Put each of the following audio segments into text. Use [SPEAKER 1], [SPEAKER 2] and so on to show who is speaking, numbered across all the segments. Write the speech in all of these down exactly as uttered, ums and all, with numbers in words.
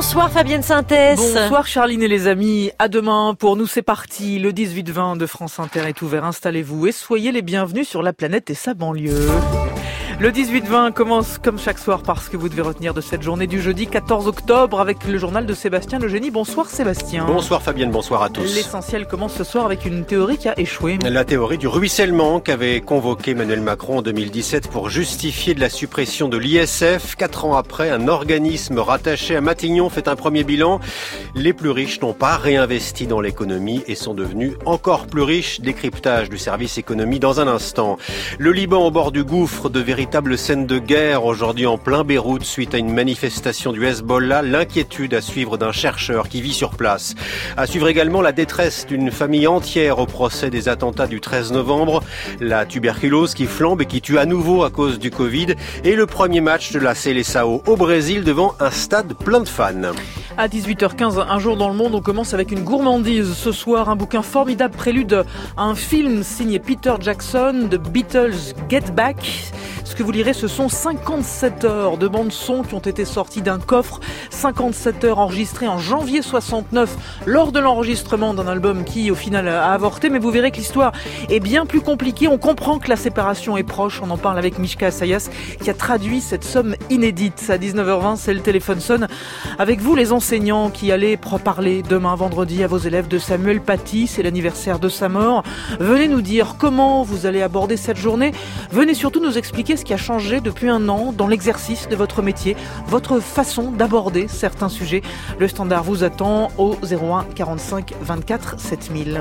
[SPEAKER 1] Bonsoir Fabienne Synthèse.
[SPEAKER 2] Bonsoir Charline et les amis. À demain. Pour nous, c'est parti. Le dix-huit vingt de France Inter est ouvert. Installez-vous et soyez les bienvenus sur la planète et sa banlieue. Le dix-huit vingt commence comme chaque soir par ce que vous devez retenir de cette journée du jeudi quatorze octobre avec le journal de Sébastien Le Génie. Bonsoir Sébastien.
[SPEAKER 3] Bonsoir Fabienne, bonsoir à tous.
[SPEAKER 2] L'essentiel commence ce soir avec une théorie qui a échoué.
[SPEAKER 3] La théorie du ruissellement qu'avait convoqué Emmanuel Macron en deux mille dix-sept pour justifier de la suppression de l'I S F. Quatre ans après, un organisme rattaché à Matignon fait un premier bilan. Les plus riches n'ont pas réinvesti dans l'économie et sont devenus encore plus riches. Décryptage du service économie dans un instant. Le Liban au bord du gouffre, de véritables scènes de guerre aujourd'hui en plein Beyrouth suite à une manifestation du Hezbollah. L'inquiétude à suivre d'un chercheur qui vit sur place. À suivre également la détresse d'une famille entière au procès des attentats du treize novembre. La tuberculose qui flambe et qui tue à nouveau à cause du Covid. Et le premier match de la Seleção au Brésil devant un stade plein de fans.
[SPEAKER 2] À dix-huit heures quinze, un jour dans le monde, on commence avec une gourmandise. Ce soir, un bouquin formidable prélude à un film signé Peter Jackson, The Beatles Get Back. Ce que vous lirez, ce sont cinquante-sept heures de bande-son qui ont été sorties d'un coffre. cinquante-sept heures enregistrées en janvier soixante-neuf lors de l'enregistrement d'un album qui, au final, a avorté. Mais vous verrez que l'histoire est bien plus compliquée. On comprend que la séparation est proche. On en parle avec Mishka Assayas qui a traduit cette somme inédite. À dix-neuf heures vingt, c'est le téléphone sonne. Avec vous, les enseignants qui allez parler demain vendredi à vos élèves de Samuel Paty. C'est l'anniversaire de sa mort. Venez nous dire comment vous allez aborder cette journée. Venez surtout nous expliquer ce qui a changé depuis un an dans l'exercice de votre métier, votre façon d'aborder certains sujets. Le standard vous attend au zéro un quarante-cinq vingt-quatre sept mille.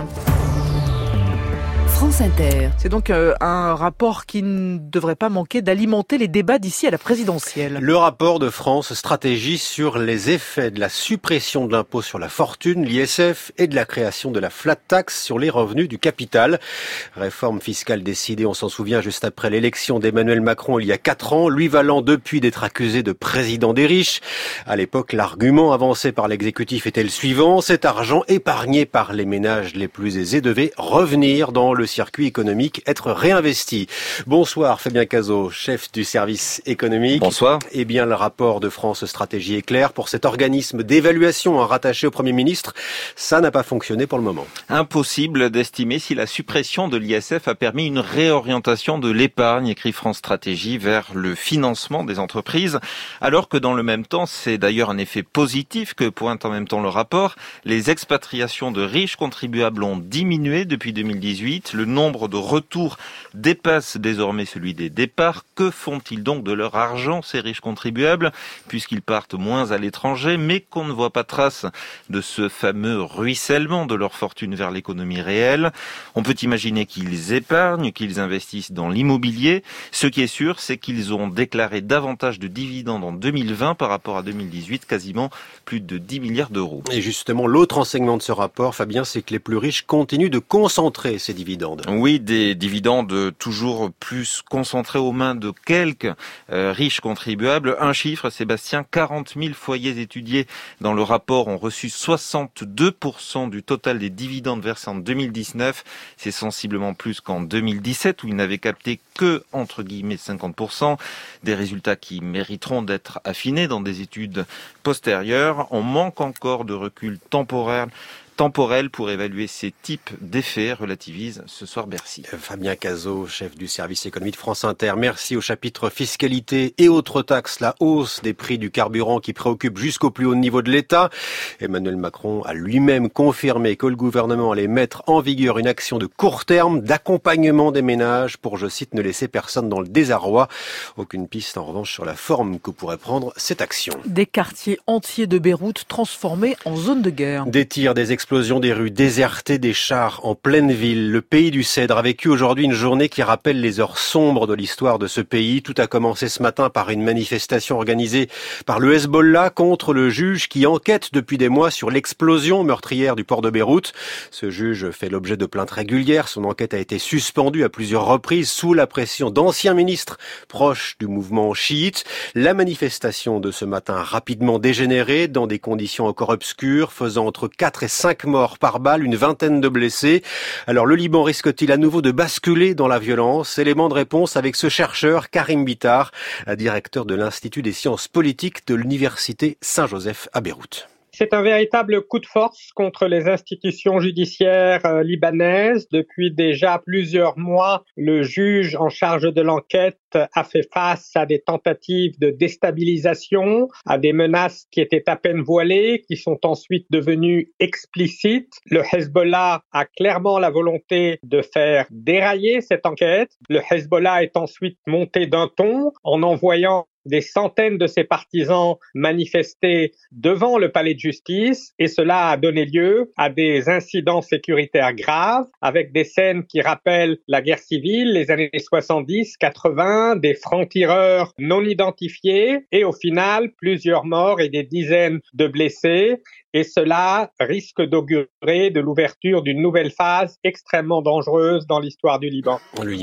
[SPEAKER 1] France Inter.
[SPEAKER 2] C'est donc euh, un rapport qui ne devrait pas manquer d'alimenter les débats d'ici à la présidentielle.
[SPEAKER 3] Le rapport de France Stratégie sur les effets de la suppression de l'impôt sur la fortune, l'I S F, et de la création de la flat tax sur les revenus du capital. Réforme fiscale décidée, on s'en souvient, juste après l'élection d'Emmanuel Macron il y a quatre ans, lui valant depuis d'être accusé de président des riches. À l'époque, l'argument avancé par l'exécutif était le suivant: cet argent épargné par les ménages les plus aisés devait revenir dans le circuit économique, être réinvesti. Bonsoir Fabien Cazot, chef du service économique.
[SPEAKER 4] Bonsoir.
[SPEAKER 3] Eh bien, le rapport de France Stratégie est clair. Pour cet organisme d'évaluation rattaché au Premier ministre, ça n'a pas fonctionné pour le moment.
[SPEAKER 4] Impossible d'estimer si la suppression de l'I S F a permis une réorientation de l'épargne, écrit France Stratégie, vers le financement des entreprises, alors que dans le même temps, c'est d'ailleurs un effet positif que pointe en même temps le rapport. Les expatriations de riches contribuables ont diminué depuis deux mille dix-huit. Le nombre de retours dépasse désormais celui des départs. Que font-ils donc de leur argent, ces riches contribuables, puisqu'ils partent moins à l'étranger, mais qu'on ne voit pas trace de ce fameux ruissellement de leur fortune vers l'économie réelle? On peut imaginer qu'ils épargnent, qu'ils investissent dans l'immobilier. Ce qui est sûr, c'est qu'ils ont déclaré davantage de dividendes en deux mille vingt par rapport à deux mille dix-huit, quasiment plus de dix milliards d'euros.
[SPEAKER 3] Et justement, l'autre enseignement de ce rapport, Fabien, c'est que les plus riches continuent de concentrer ces dividendes.
[SPEAKER 4] Oui, des dividendes toujours plus concentrés aux mains de quelques euh, riches contribuables. Un chiffre, Sébastien, quarante mille foyers étudiés dans le rapport ont reçu soixante-deux pour cent du total des dividendes versés en deux mille dix-neuf. C'est sensiblement plus qu'en deux mille dix-sept où ils n'avaient capté que, entre guillemets, cinquante pour cent. Des résultats qui mériteront d'être affinés dans des études postérieures. On manque encore de recul temporaire temporel pour évaluer ces types d'effets, relativise ce soir Bercy.
[SPEAKER 3] Fabien Cazot, chef du service économie de France Inter. Merci au chapitre fiscalité et autres taxes. La hausse des prix du carburant qui préoccupe jusqu'au plus haut niveau de l'État. Emmanuel Macron a lui-même confirmé que le gouvernement allait mettre en vigueur une action de court terme d'accompagnement des ménages pour, je cite, ne laisser personne dans le désarroi. Aucune piste en revanche sur la forme que pourrait prendre cette action.
[SPEAKER 2] Des quartiers entiers de Beyrouth transformés en zone de guerre.
[SPEAKER 3] Des tirs, des explosions. Explosion des rues désertées, des chars en pleine ville. Le pays du Cèdre a vécu aujourd'hui une journée qui rappelle les heures sombres de l'histoire de ce pays. Tout a commencé ce matin par une manifestation organisée par le Hezbollah contre le juge qui enquête depuis des mois sur l'explosion meurtrière du port de Beyrouth. Ce juge fait l'objet de plaintes régulières. Son enquête a été suspendue à plusieurs reprises sous la pression d'anciens ministres proches du mouvement chiite. La manifestation de ce matin a rapidement dégénéré dans des conditions encore obscures, faisant entre quatre et cinq cinq morts par balle, une vingtaine de blessés. Alors le Liban risque-t-il à nouveau de basculer dans la violence? Élément de réponse avec ce chercheur Karim Bitar, directeur de l'Institut des sciences politiques de l'Université Saint-Joseph à Beyrouth.
[SPEAKER 1] C'est un véritable coup de force contre les institutions judiciaires euh, libanaises. Depuis déjà plusieurs mois, le juge en charge de l'enquête a fait face à des tentatives de déstabilisation, à des menaces qui étaient à peine voilées, qui sont ensuite devenues explicites. Le Hezbollah a clairement la volonté de faire dérailler cette enquête. Le Hezbollah est ensuite monté d'un ton en envoyant des centaines de ses partisans manifester devant le palais de justice, et cela a donné lieu à des incidents sécuritaires graves avec des scènes qui rappellent la guerre civile, les années soixante-dix quatre-vingts, des francs-tireurs non identifiés et au final plusieurs morts et des dizaines de blessés. Et cela risque d'augurer de l'ouverture d'une nouvelle phase extrêmement dangereuse dans l'histoire du Liban.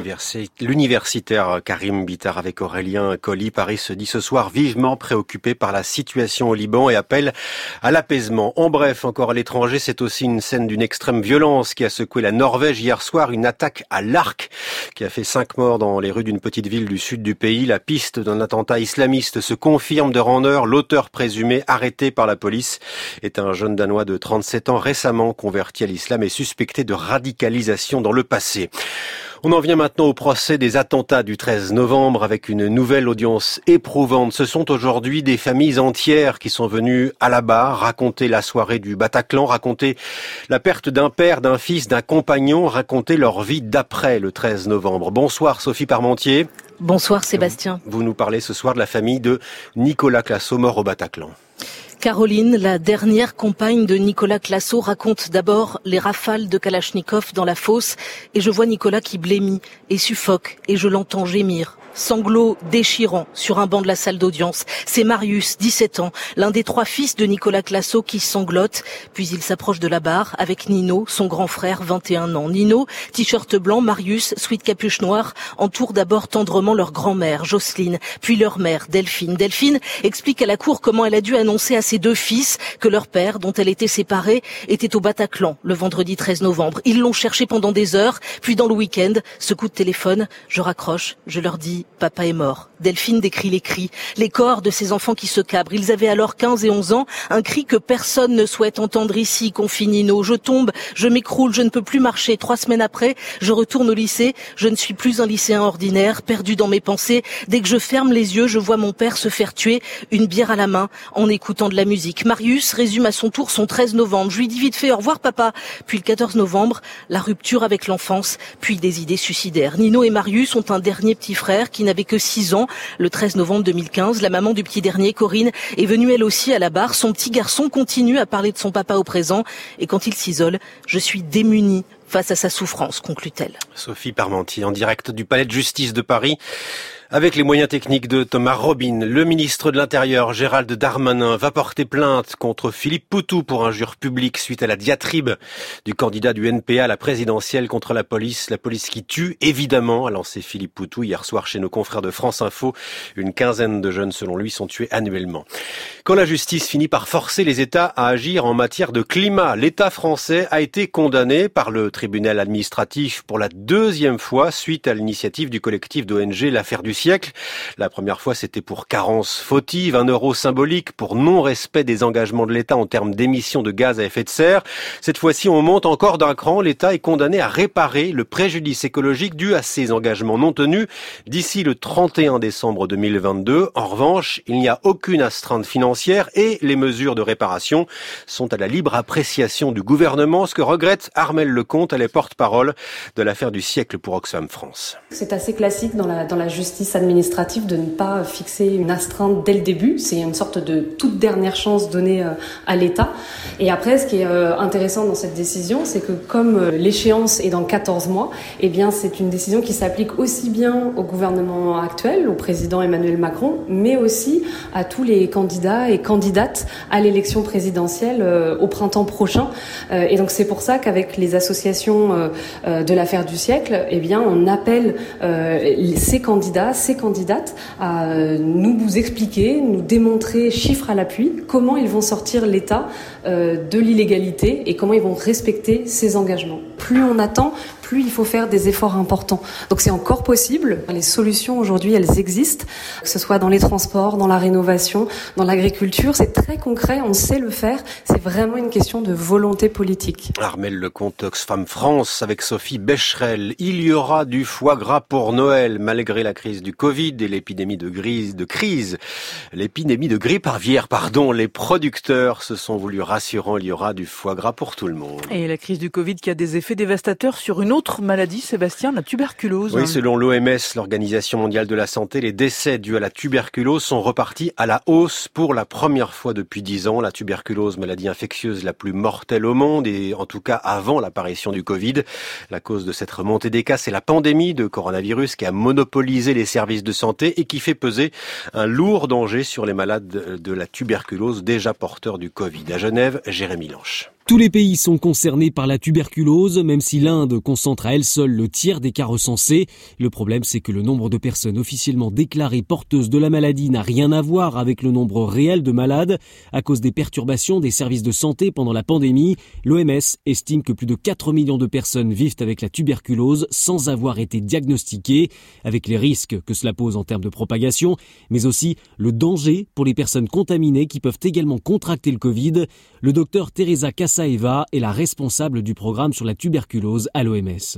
[SPEAKER 3] L'universitaire Karim Bitar avec Aurélien Colli. Paris se dit ce soir vivement préoccupé par la situation au Liban et appelle à l'apaisement. En bref, encore à l'étranger, c'est aussi une scène d'une extrême violence qui a secoué la Norvège hier soir. Une attaque à l'arc qui a fait cinq morts dans les rues d'une petite ville du sud du pays. La piste d'un attentat islamiste se confirme d'heure en heure. L'auteur présumé arrêté par la police est un jeune Danois de trente-sept ans récemment converti à l'islam et suspecté de radicalisation dans le passé. On en vient maintenant au procès des attentats du treize novembre avec une nouvelle audience éprouvante. Ce sont aujourd'hui des familles entières qui sont venues à la barre raconter la soirée du Bataclan, raconter la perte d'un père, d'un fils, d'un compagnon, raconter leur vie d'après le treize novembre. Bonsoir Sophie Parmentier.
[SPEAKER 5] Bonsoir Sébastien.
[SPEAKER 3] Vous, vous nous parlez ce soir de la famille de Nicolas Classo, mort au Bataclan.
[SPEAKER 5] Caroline, la dernière compagne de Nicolas Classo, raconte d'abord les rafales de Kalachnikov dans la fosse et je vois Nicolas qui blêmit et suffoque et je l'entends gémir. Sanglots déchirants sur un banc de la salle d'audience. C'est Marius, dix-sept ans, l'un des trois fils de Nicolas Classo qui sanglote. Puis il s'approche de la barre avec Nino, son grand frère, vingt et un ans. Nino, t-shirt blanc, Marius, sweat capuche noire, entourent d'abord tendrement leur grand-mère, Jocelyne, puis leur mère, Delphine. Delphine explique à la cour comment elle a dû annoncer à ses deux fils que leur père, dont elle était séparée, était au Bataclan le vendredi treize novembre. Ils l'ont cherché pendant des heures, puis dans le week-end, ce coup de téléphone, je raccroche, je leur dis « Papa est mort ». Delphine décrit les cris, les corps de ces enfants qui se cabrent. Ils avaient alors quinze et onze ans, un cri que personne ne souhaite entendre ici, confie Nino. Je tombe, je m'écroule, je ne peux plus marcher. Trois semaines après, je retourne au lycée. Je ne suis plus un lycéen ordinaire, perdu dans mes pensées. Dès que je ferme les yeux, je vois mon père se faire tuer, une bière à la main, en écoutant de la musique. Marius résume à son tour son treize novembre. Je lui dis vite fait au revoir papa. Puis le quatorze novembre, la rupture avec l'enfance, puis des idées suicidaires. Nino et Marius ont un dernier petit frère qui n'avait que six ans. Le treize novembre deux mille quinze, la maman du petit dernier, Corinne, est venue elle aussi à la barre. Son petit garçon continue à parler de son papa au présent. Et quand il s'isole, je suis démunie face à sa souffrance, conclut-elle.
[SPEAKER 3] Sophie Parmentier, en direct du Palais de Justice de Paris. Avec les moyens techniques de Thomas Robin, le ministre de l'Intérieur, Gérald Darmanin, va porter plainte contre Philippe Poutou pour injure publique suite à la diatribe du candidat du N P A à la présidentielle contre la police. La police qui tue, évidemment, a lancé Philippe Poutou hier soir chez nos confrères de France Info. Une quinzaine de jeunes, selon lui, sont tués annuellement. Quand la justice finit par forcer les États à agir en matière de climat, l'État français a été condamné par le tribunal administratif pour la deuxième fois suite à l'initiative du collectif d'O N G L'Affaire du siècle. La première fois, c'était pour carence fautive, un euro symbolique pour non-respect des engagements de l'État en termes d'émissions de gaz à effet de serre. Cette fois-ci, on monte encore d'un cran. L'État est condamné à réparer le préjudice écologique dû à ses engagements non tenus d'ici le trente et un décembre deux mille vingt-deux. En revanche, il n'y a aucune astreinte financière et les mesures de réparation sont à la libre appréciation du gouvernement, ce que regrette Armelle Lecomte, elle est porte-parole de l'Affaire du siècle pour Oxfam France.
[SPEAKER 6] C'est assez classique dans la, dans la justice administrative de ne pas fixer une astreinte dès le début. C'est une sorte de toute dernière chance donnée à l'État. Et après, ce qui est intéressant dans cette décision, c'est que comme l'échéance est dans quatorze mois, eh bien, c'est une décision qui s'applique aussi bien au gouvernement actuel, au président Emmanuel Macron, mais aussi à tous les candidats et candidates à l'élection présidentielle au printemps prochain. Et donc, c'est pour ça qu'avec les associations de l'Affaire du siècle, eh bien, on appelle ces candidats, candidats, ces candidates à euh, nous vous expliquer, nous démontrer chiffres à l'appui comment ils vont sortir l'État euh, de l'illégalité et comment ils vont respecter ses engagements. Plus on attend, plus il faut faire des efforts importants. Donc c'est encore possible. Les solutions aujourd'hui, elles existent, que ce soit dans les transports, dans la rénovation, dans l'agriculture. C'est très concret, on sait le faire. C'est vraiment une question de volonté politique.
[SPEAKER 3] Armelle Lecomte, Oxfam France, avec Sophie Becherel. Il y aura du foie gras pour Noël, malgré la crise du Covid et l'épidémie de, grise, de crise. L'épidémie de grippe aviaire, pardon. Les producteurs se sont voulus rassurants. Il y aura du foie gras pour tout le monde.
[SPEAKER 2] Et la crise du Covid qui a des effets dévastateurs sur une autre maladie, Sébastien, la tuberculose.
[SPEAKER 3] Oui, selon l'O M S, l'Organisation mondiale de la santé, les décès dus à la tuberculose sont repartis à la hausse pour la première fois depuis dix ans. La tuberculose, maladie infectieuse la plus mortelle au monde et en tout cas avant l'apparition du Covid. La cause de cette remontée des cas, c'est la pandémie de coronavirus qui a monopolisé les services de santé et qui fait peser un lourd danger sur les malades de la tuberculose déjà porteurs du Covid. À Genève, Jérémy Lanche.
[SPEAKER 7] Tous les pays sont concernés par la tuberculose, même si l'Inde concentre à elle seule le tiers des cas recensés. Le problème, c'est que le nombre de personnes officiellement déclarées porteuses de la maladie n'a rien à voir avec le nombre réel de malades. À cause des perturbations des services de santé pendant la pandémie, l'O M S estime que plus de quatre millions de personnes vivent avec la tuberculose sans avoir été diagnostiquées, avec les risques que cela pose en termes de propagation, mais aussi le danger pour les personnes contaminées qui peuvent également contracter le Covid. Le docteur Teresa Kasaeva est la responsable du programme sur la tuberculose à l'O M S.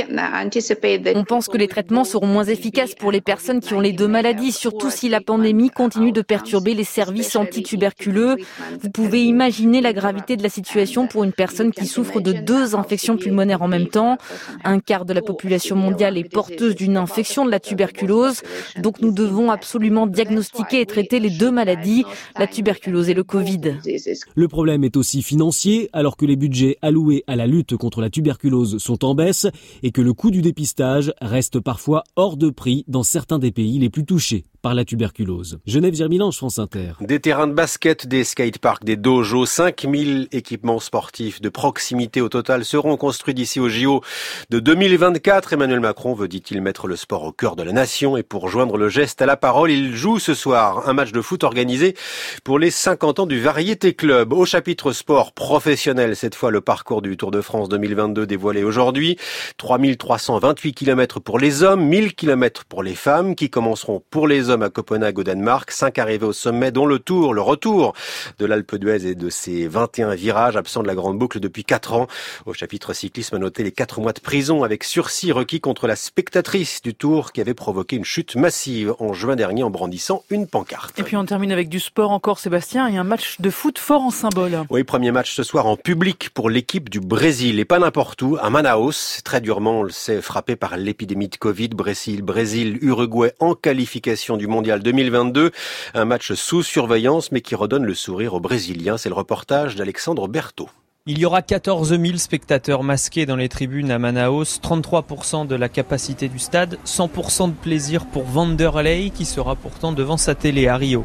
[SPEAKER 8] On pense que les traitements seront moins efficaces pour les personnes qui ont les deux maladies, surtout si la pandémie continue de perturber les services antituberculeux. Vous pouvez imaginer la gravité de la situation pour une personne qui souffre de deux infections pulmonaires en même temps. Un quart de la population mondiale est porteuse d'une infection de la tuberculose, donc nous devons absolument diagnostiquer et traiter les deux maladies, la tuberculose et le Covid.
[SPEAKER 7] Le problème est aussi financier, alors que les budgets alloués à la lutte contre la tuberculose sont en baisse et que le coût du dépistage reste parfois hors de prix dans certains des pays les plus touchés par la tuberculose. Genève, Jérémy Lange, France Inter.
[SPEAKER 3] Des terrains de basket, des skateparks, des dojos, cinq mille équipements sportifs de proximité au total seront construits d'ici au J O de deux mille vingt-quatre. Emmanuel Macron veut, dit-il, mettre le sport au cœur de la nation et pour joindre le geste à la parole, il joue ce soir un match de foot organisé pour les cinquante ans du Variété Club. Au chapitre sport professionnel, cette fois le parcours du Tour de France deux mille vingt-deux dévoilé aujourd'hui. trois mille trois cent vingt-huit kilomètres pour les hommes, mille kilomètres pour les femmes qui commenceront pour les hommes à Copenhague au Danemark. Cinq arrivées au sommet dont le tour, le retour de l'Alpe d'Huez et de ses vingt et un virages absents de la grande boucle depuis quatre ans. Au chapitre cyclisme, à noter les quatre mois de prison avec sursis requis contre la spectatrice du Tour qui avait provoqué une chute massive en juin dernier en brandissant une pancarte.
[SPEAKER 2] Et puis on termine avec du sport encore, Sébastien, et un match de foot fort en symbole.
[SPEAKER 3] Oui, premier match ce soir en public pour l'équipe du Brésil et pas n'importe où, à Manaus. Très durement, on le sait, frappé par l'épidémie de Covid. Brésil, Brésil, Uruguay en qualification du mondial deux mille vingt-deux. Un match sous surveillance mais qui redonne le sourire aux Brésiliens. C'est le reportage d'Alexandre Berthaud.
[SPEAKER 9] Il y aura quatorze mille spectateurs masqués dans les tribunes à Manaus, trente-trois pour cent de la capacité du stade, cent pour cent de plaisir pour Vanderlei qui sera pourtant devant sa télé à Rio.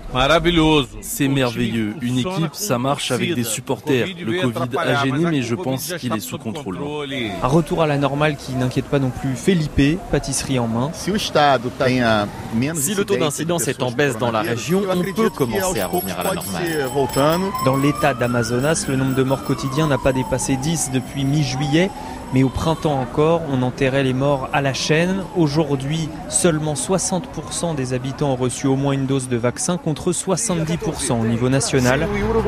[SPEAKER 10] C'est merveilleux. Une équipe, ça marche avec des supporters. Le Covid a gêné, mais je pense qu'il est sous contrôle.
[SPEAKER 9] Un retour à la normale qui n'inquiète pas non plus Felipe, pâtisserie en main.
[SPEAKER 11] Si le taux d'incidence est en baisse dans la région, on peut commencer à revenir à la normale.
[SPEAKER 9] Dans l'état d'Amazonas, le nombre de morts quotidiens n'a pas dépassé dix depuis mi-juillet, mais au printemps encore, on enterrait les morts à la chaîne. Aujourd'hui, seulement soixante pour cent des habitants ont reçu au moins une dose de vaccin contre soixante-dix pour cent au niveau national.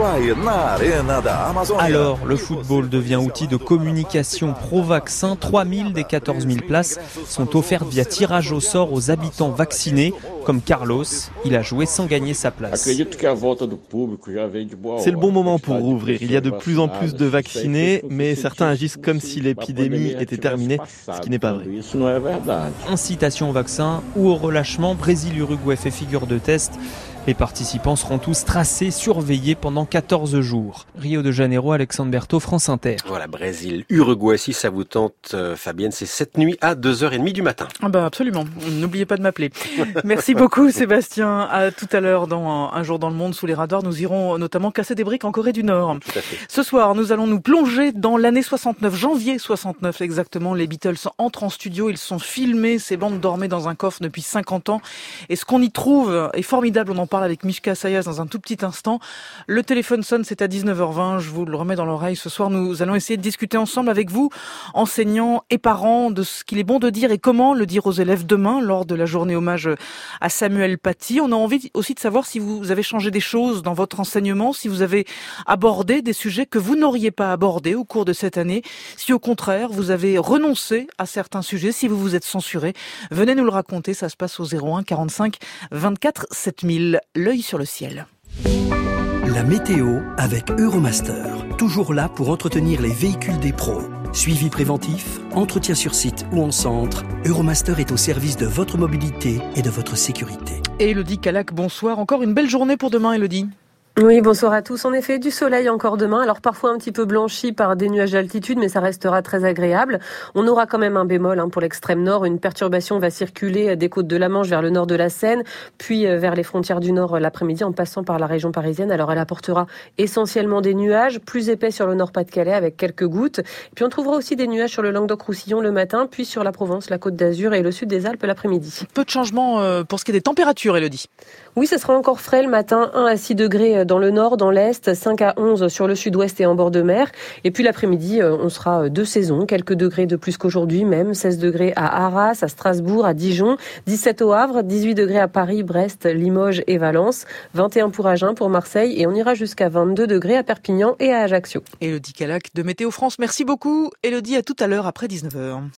[SPEAKER 9] Alors, le football devient outil de communication pro-vaccin. trois mille des quatorze mille places sont offertes via tirage au sort aux habitants vaccinés, comme Carlos. Il a joué sans gagner sa place.
[SPEAKER 12] C'est le bon moment pour rouvrir. Il y a de plus en plus de vaccinés, mais certains agissent comme si l'épidémie était terminée, ce qui n'est pas vrai.
[SPEAKER 9] Incitation au vaccin ou au relâchement, Brésil-Uruguay fait figure de test. Les participants seront tous tracés, surveillés pendant quatorze jours. Rio de Janeiro, Alexandre Berthaud, France Inter.
[SPEAKER 3] Voilà, Brésil, Uruguay, si ça vous tente, euh, Fabienne, c'est cette nuit à deux heures trente du matin.
[SPEAKER 2] Ah bah absolument, n'oubliez pas de m'appeler. Merci beaucoup Sébastien, à tout à l'heure dans Un jour dans le monde sous les radars. Nous irons notamment casser des briques en Corée du Nord.
[SPEAKER 3] Tout à fait.
[SPEAKER 2] Ce soir, nous allons nous plonger dans l'année soixante-neuf, janvier soixante-neuf exactement. Les Beatles entrent en studio, ils sont filmés, ces bandes dormaient dans un coffre depuis cinquante ans. Et ce qu'on y trouve est formidable, on en parle avec Mishka Sayas dans un tout petit instant. Le téléphone sonne, c'est à dix-neuf heures vingt, je vous le remets dans l'oreille. Ce soir, nous allons essayer de discuter ensemble avec vous, enseignants et parents, de ce qu'il est bon de dire et comment le dire aux élèves demain, lors de la journée hommage à Samuel Paty. On a envie aussi de savoir si vous avez changé des choses dans votre enseignement, si vous avez abordé des sujets que vous n'auriez pas abordés au cours de cette année, si au contraire, vous avez renoncé à certains sujets, si vous vous êtes censuré. Venez nous le raconter, ça se passe au zéro un quarante-cinq vingt-quatre sept mille. L'œil sur le ciel.
[SPEAKER 13] La météo avec Euromaster. Toujours là pour entretenir les véhicules des pros. Suivi préventif, entretien sur site ou en centre, Euromaster est au service de votre mobilité et de votre sécurité.
[SPEAKER 2] Et Elodie Calac, bonsoir. Encore une belle journée pour demain, Elodie.
[SPEAKER 14] Oui, bonsoir à tous. En effet, du soleil encore demain. Alors parfois un petit peu blanchi par des nuages d'altitude, mais ça restera très agréable. On aura quand même un bémol hein, pour l'extrême nord. Une perturbation va circuler des côtes de la Manche vers le nord de la Seine, puis vers les frontières du nord l'après-midi en passant par la région parisienne. Alors elle apportera essentiellement des nuages plus épais sur le nord-Pas-de-Calais avec quelques gouttes. Puis on trouvera aussi des nuages sur le Languedoc-Roussillon le matin, puis sur la Provence, la Côte d'Azur et le sud des Alpes l'après-midi.
[SPEAKER 2] Peu de changements pour ce qui est des températures, Elodie.
[SPEAKER 14] Oui, ça sera encore frais le matin, un à six degrés dans le nord, dans l'est, cinq à onze sur le sud-ouest et en bord de mer. Et puis l'après-midi, on sera de saison, quelques degrés de plus qu'aujourd'hui même, seize degrés à Arras, à Strasbourg, à Dijon, dix-sept au Havre, dix-huit degrés à Paris, Brest, Limoges et Valence, vingt et un pour Agen, pour Marseille et on ira jusqu'à vingt-deux degrés à Perpignan et à Ajaccio.
[SPEAKER 2] Elodie Calac de Météo France, merci beaucoup. Elodie, à tout à l'heure après dix-neuf heures.